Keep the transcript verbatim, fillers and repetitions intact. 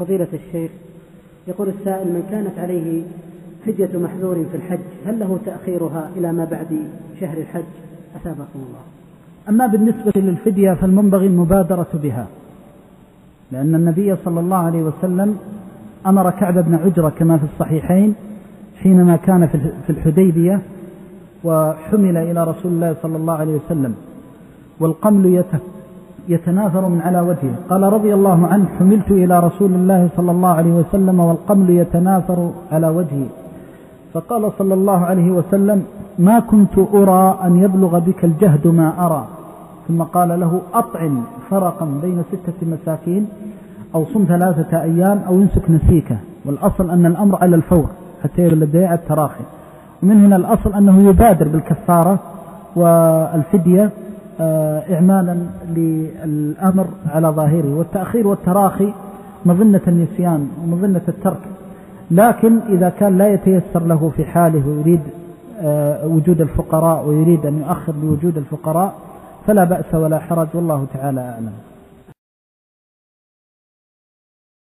فضيلة الشيخ، يقول السائل: من كانت عليه فدية محذور في الحج هل له تأخيرها إلى ما بعد شهر الحج؟ أثابكم الله. أما بالنسبة للفدية فالمنبغي المبادرة بها، لأن النبي صلى الله عليه وسلم أمر كعب بن عجرة كما في الصحيحين حينما كان في الحديبية وحمل إلى رسول الله صلى الله عليه وسلم والقمل يتناثر من على وجهه، قال رضي الله عنه: حملت إلى رسول الله صلى الله عليه وسلم والقمل يتناثر على وجهي، فقال صلى الله عليه وسلم: ما كنت أرى أن يبلغ بك الجهد ما أرى، ثم قال له: أطعم فرقا بين ستة مساكين أو صم ثلاثة أيام أو يمسك نسيكه. والأصل أن الأمر على الفور حتى يبدأ التراخي، ومن هنا الأصل أنه يبادر بالكفارة والفدية إعمالا للأمر على ظاهره، والتأخير والتراخي مظنة النسيان ومظنة الترك. لكن إذا كان لا يتيسر له في حاله ويريد وجود الفقراء ويريد أن يؤخر لوجود الفقراء فلا بأس ولا حرج، والله تعالى أعلم.